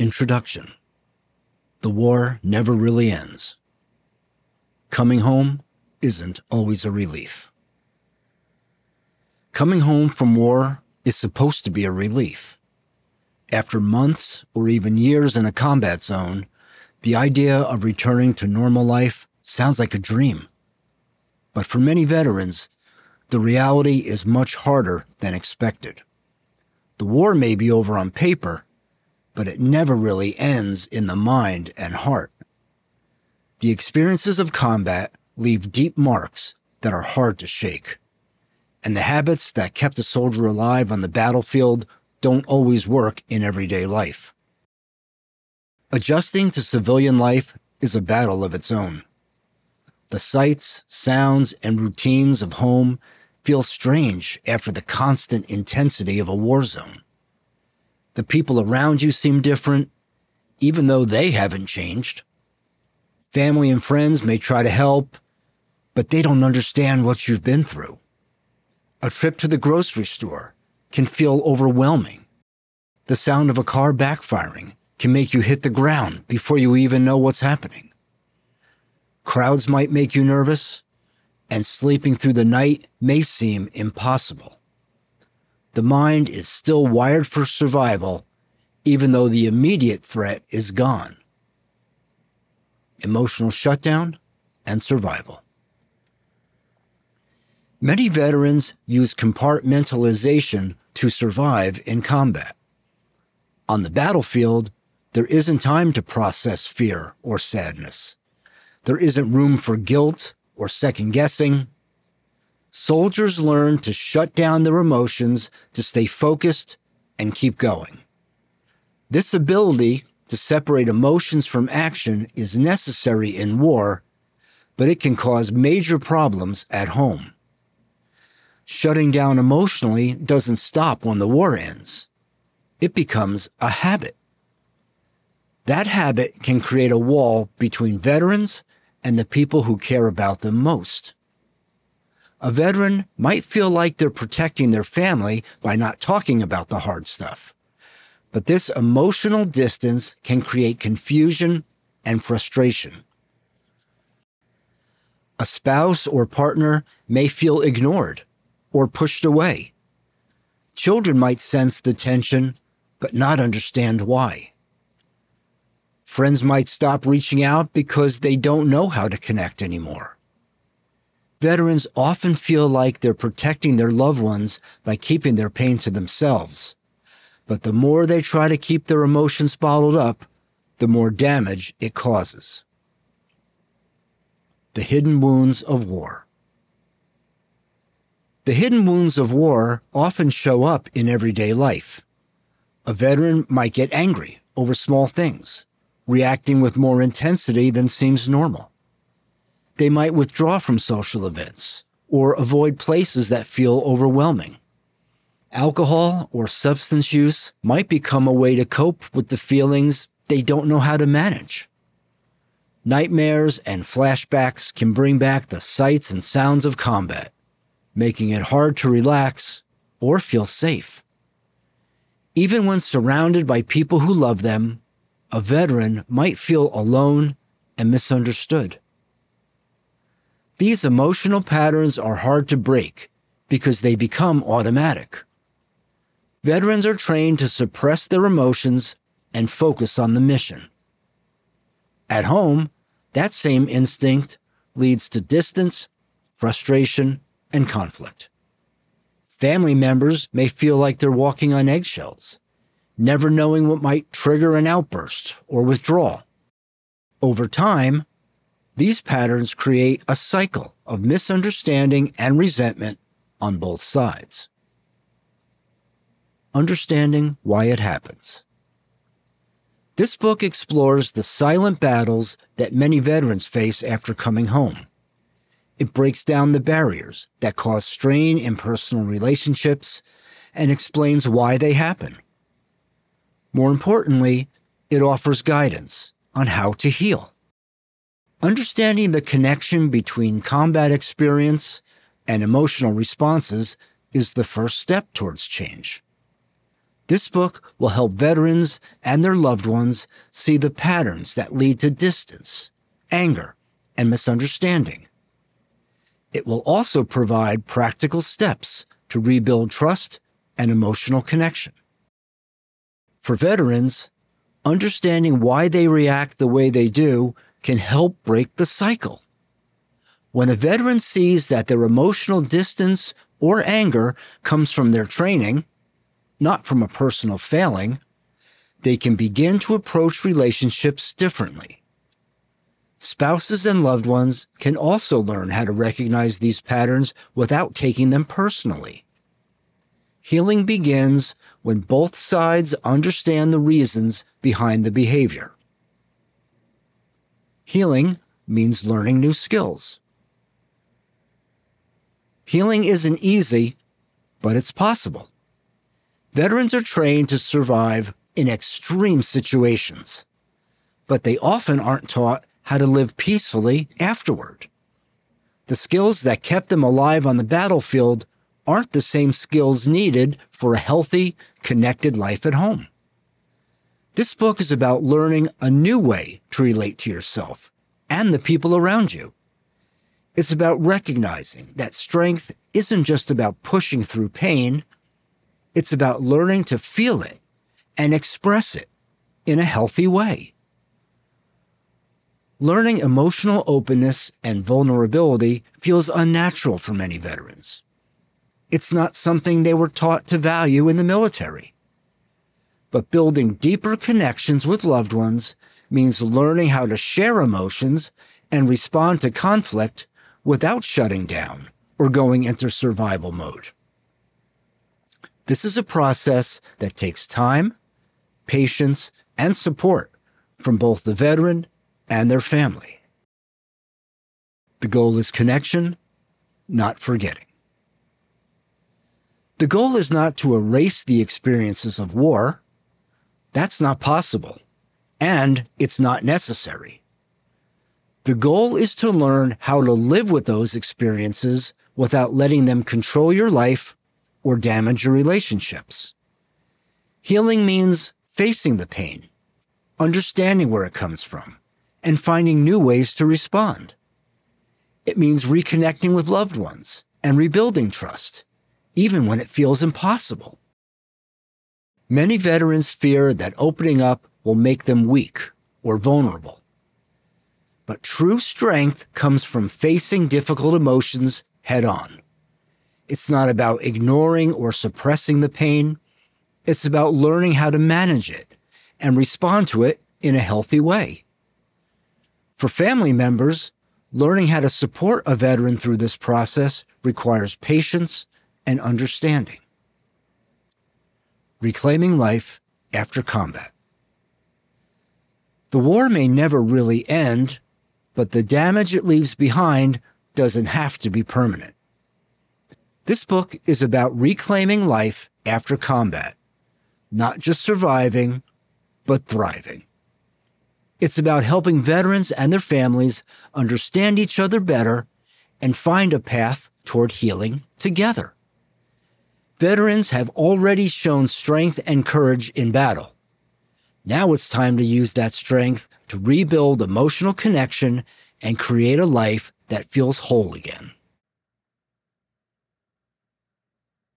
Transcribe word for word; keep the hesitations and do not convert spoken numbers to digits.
Introduction. The war never really ends. Coming home isn't always a relief. Coming home from war is supposed to be a relief. After months or even years in a combat zone, the idea of returning to normal life sounds like a dream. But for many veterans, the reality is much harder than expected. The war may be over on paper, but it never really ends in the mind and heart. The experiences of combat leave deep marks that are hard to shake. And the habits that kept a soldier alive on the battlefield don't always work in everyday life. Adjusting to civilian life is a battle of its own. The sights, sounds, and routines of home feel strange after the constant intensity of a war zone. The people around you seem different, even though they haven't changed. Family and friends may try to help, but they don't understand what you've been through. A trip to the grocery store can feel overwhelming. The sound of a car backfiring can make you hit the ground before you even know what's happening. Crowds might make you nervous, and sleeping through the night may seem impossible. The mind is still wired for survival, even though the immediate threat is gone. Emotional shutdown and survival. Many veterans use compartmentalization to survive in combat. On the battlefield, there isn't time to process fear or sadness. There isn't room for guilt or second-guessing. Soldiers learn to shut down their emotions to stay focused and keep going. This ability to separate emotions from action is necessary in war, but it can cause major problems at home. Shutting down emotionally doesn't stop when the war ends. It becomes a habit. That habit can create a wall between veterans and the people who care about them most. A veteran might feel like they're protecting their family by not talking about the hard stuff. But this emotional distance can create confusion and frustration. A spouse or partner may feel ignored or pushed away. Children might sense the tension, but not understand why. Friends might stop reaching out because they don't know how to connect anymore. Veterans often feel like they're protecting their loved ones by keeping their pain to themselves. But the more they try to keep their emotions bottled up, the more damage it causes. The hidden wounds of war. The hidden wounds of war often show up in everyday life. A veteran might get angry over small things, reacting with more intensity than seems normal. They might withdraw from social events or avoid places that feel overwhelming. Alcohol or substance use might become a way to cope with the feelings they don't know how to manage. Nightmares and flashbacks can bring back the sights and sounds of combat, making it hard to relax or feel safe. Even when surrounded by people who love them, a veteran might feel alone and misunderstood. These emotional patterns are hard to break because they become automatic. Veterans are trained to suppress their emotions and focus on the mission. At home, that same instinct leads to distance, frustration, and conflict. Family members may feel like they're walking on eggshells, never knowing what might trigger an outburst or withdrawal. Over time, these patterns create a cycle of misunderstanding and resentment on both sides. Understanding why it happens. This book explores the silent battles that many veterans face after coming home. It breaks down the barriers that cause strain in personal relationships and explains why they happen. More importantly, it offers guidance on how to heal. Understanding the connection between combat experience and emotional responses is the first step towards change. This book will help veterans and their loved ones see the patterns that lead to distance, anger, and misunderstanding. It will also provide practical steps to rebuild trust and emotional connection. For veterans, understanding why they react the way they do can help break the cycle. When a veteran sees that their emotional distance or anger comes from their training, not from a personal failing, they can begin to approach relationships differently. Spouses and loved ones can also learn how to recognize these patterns without taking them personally. Healing begins when both sides understand the reasons behind the behavior. Healing means learning new skills. Healing isn't easy, but it's possible. Veterans are trained to survive in extreme situations, but they often aren't taught how to live peacefully afterward. The skills that kept them alive on the battlefield aren't the same skills needed for a healthy, connected life at home. This book is about learning a new way to relate to yourself and the people around you. It's about recognizing that strength isn't just about pushing through pain. It's about learning to feel it and express it in a healthy way. Learning emotional openness and vulnerability feels unnatural for many veterans. It's not something they were taught to value in the military. But building deeper connections with loved ones means learning how to share emotions and respond to conflict without shutting down or going into survival mode. This is a process that takes time, patience, and support from both the veteran and their family. The goal is connection, not forgetting. The goal is not to erase the experiences of war. That's not possible, and it's not necessary. The goal is to learn how to live with those experiences without letting them control your life or damage your relationships. Healing means facing the pain, understanding where it comes from, and finding new ways to respond. It means reconnecting with loved ones and rebuilding trust, even when it feels impossible. Many veterans fear that opening up will make them weak or vulnerable. But true strength comes from facing difficult emotions head-on. It's not about ignoring or suppressing the pain. It's about learning how to manage it and respond to it in a healthy way. For family members, learning how to support a veteran through this process requires patience and understanding. Reclaiming life after combat. The war may never really end, but the damage it leaves behind doesn't have to be permanent. This book is about reclaiming life after combat, not just surviving, but thriving. It's about helping veterans and their families understand each other better and find a path toward healing together. Veterans have already shown strength and courage in battle. Now it's time to use that strength to rebuild emotional connection and create a life that feels whole again.